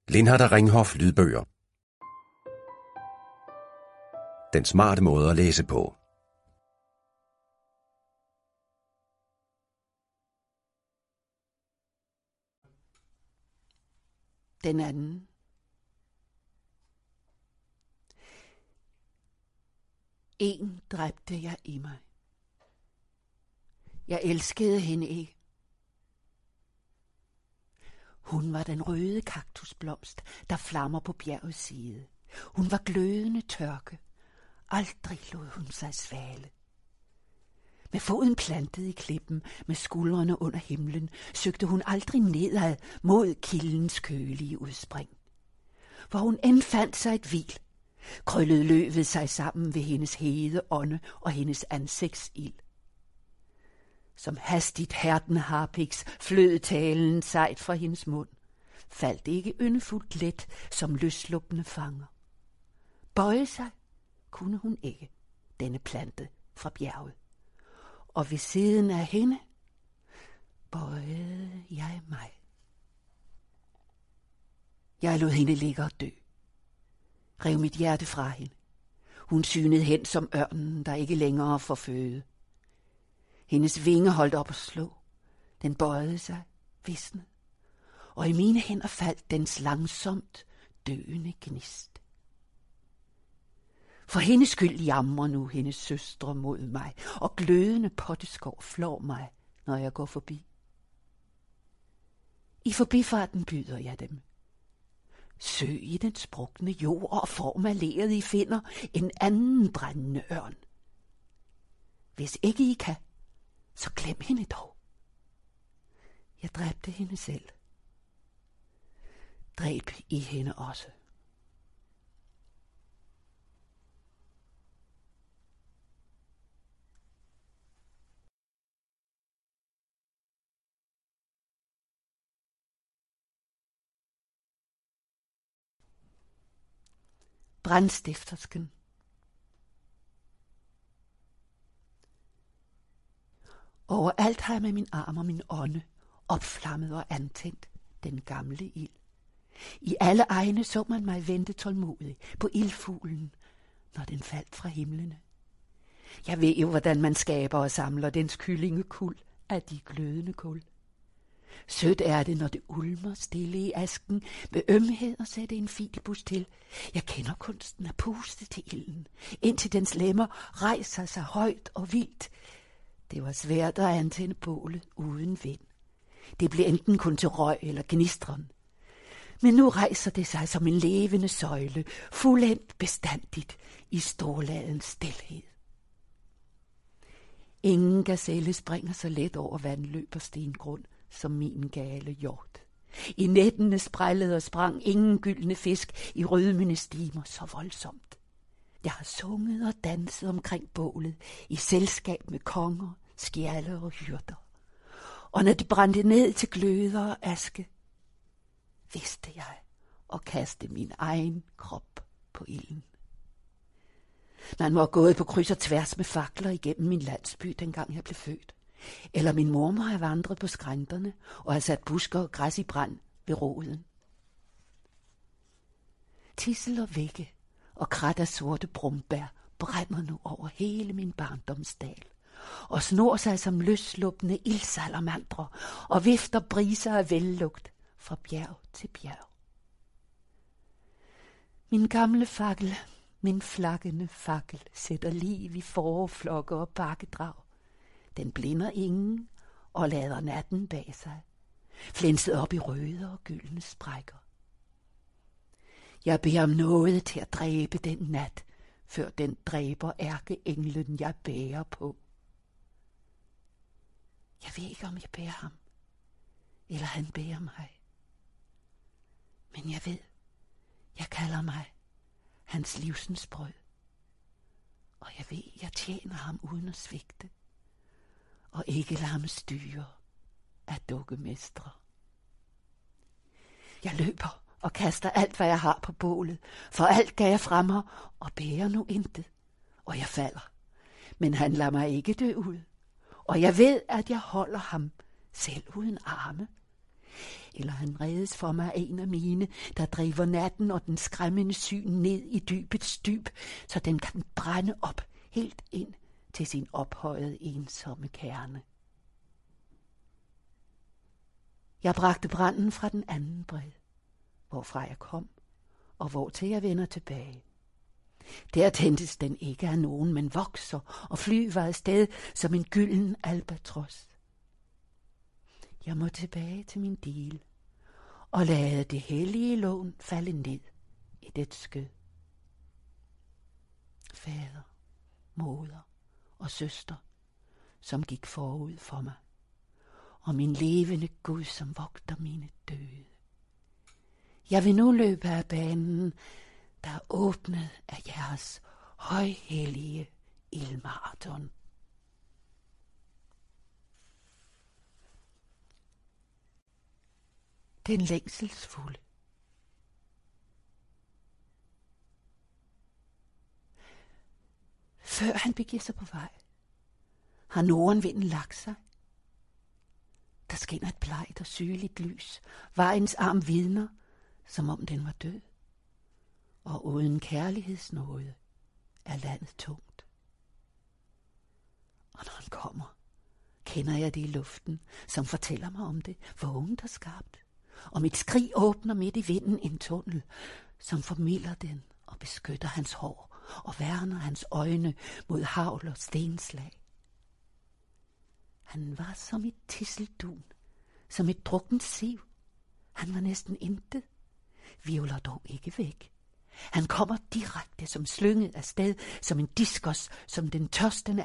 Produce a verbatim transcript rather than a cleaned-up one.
Lindhardt Ringhof lydbøger. Den smarte måde at læse på. Den anden. En dræbte jeg i mig. Jeg elskede hende ikke. Hun var den røde kaktusblomst, der flammer på bjergets side. Hun var glødende tørke. Aldrig lod hun sig svale. Med foden plantet i klippen, med skuldrene under himlen, søgte hun aldrig nedad mod kildens kølige udspring. Hvor hun end fandt sig et hvil, krøllede løvet sig sammen ved hendes hede ånde og hendes ansigtsild. Som hastigt hærden harpiks flød talen sejt fra hendes mund, faldt ikke yndefuldt let som løsluppende fanger. Bøje sig kunne hun ikke, denne plante fra bjerget. Og ved siden af hende bøjede jeg mig. Jeg lod hende ligge og dø. Rev mit hjerte fra hende. Hun synede hen som ørnen, der ikke længere får føde. Hendes vinge holdt op at slå. Den bøjede sig, visnede. Og i mine hænder faldt dens langsomt døende gnist. For hendes skyld jamrer nu hendes søstre mod mig, og glødende potteskov flår mig, når jeg går forbi. I forbifarten byder jeg dem. Søg i den sprukne jord og formalleret I finder en anden brændende ørn. Hvis ikke I kan, så glem hende dog. Jeg dræbte hende selv. Dræb I hende også. Brandstiftersken. Overalt har jeg med min arm og min ånde opflammet og antændt den gamle ild. I alle egne så man mig vente tålmodig på ildfuglen, når den faldt fra himlene. Jeg ved jo, hvordan man skaber og samler dens kyllingekuld af de glødende kul. Sødt er det, når det ulmer stille i asken, med ømhed og sætte en filibus til. Jeg kender kunsten at puste til ilden, indtil dens lemmer rejser sig højt og vildt. Det var svært at antænde bålet uden vind. Det blev enten kun til røg eller gnistren. Men nu rejser det sig som en levende søjle, fuldendt bestandigt i storladens stilhed. Ingen gazelle springer så let over vandløb og stengrund som min gale hjort. I nettene sprællede og sprang ingen gyldne fisk i rødmende stimer så voldsomt. Jeg har sunget og danset omkring bålet i selskab med konger, skjalde og hyrder. Og når de brændte ned til gløder og aske, vidste jeg at kaste min egen krop på ilden. Man må have gået på kryds og tværs med fakler igennem min landsby, dengang jeg blev født. Eller min mor må have vandret på skrænterne og have sat busker og græs i brand ved roden. Tissel og vægge og krat af sorte brumbær brænder nu over hele min barndomsdal og snor sig som løsluppende ildsalamandre og vifter briser af vellugt fra bjerg til bjerg. Min gamle fakkel, min flakkende fakkel, sætter liv i forflokke og bakkedrag. Den blinder ingen og lader natten bag sig, flænset op i røde og gyldne sprækker. Jeg beder om noget til at dræbe den nat, før den dræber ærkeenglen, jeg bærer på. Jeg ved ikke, om jeg bærer ham, eller han bærer mig. Men jeg ved, jeg kalder mig hans livsens brød. Og jeg ved, jeg tjener ham uden at svigte, og ikke lade ham styre af dukkemestre. Jeg løber og kaster alt, hvad jeg har på bålet, for alt gav jeg fra mig, og bærer nu intet, og jeg falder. Men han lader mig ikke dø ud, og jeg ved, at jeg holder ham, selv uden arme. eller han reddes for mig af en af mine, der driver natten og den skræmmende syn ned i dybets dyb, så den kan brænde op helt ind til sin ophøjede ensomme kerne. Jeg bragte branden fra den anden bred, hvorfra jeg kom, og hvor til jeg vender tilbage. Der tændtes den ikke af nogen, men vokser og flyver afsted som en gylden albatros. Jeg må tilbage til min dil og lade det hellige lån falde ned i det skød. Fader, moder og søster, som gik forud for mig, og min levende Gud, som vogter mine døde. Jeg vil nu løbe af banen, der er åbnet af jeres højhellige ildmaraton. Den længselsfulde. Før han begiver sig på vej, har nordenvinden lagt sig. Der skinner et blegt og sygeligt lys. Vejens arm vidner, som om den var død. Og uden kærlighedsnåde er landet tungt. Og når han kommer, kender jeg det i luften, som fortæller mig om det, vågent og skarpt. Og mit skrig åbner midt i vinden en tunnel, som formilder den og beskytter hans hår og værner hans øjne mod hagl og stenslag. Han var som et tisseldun, som et drukkent siv. Han var næsten intet, hvirvler dog ikke væk. Han kommer direkte som slynget afsted, som en diskos, som den tørstende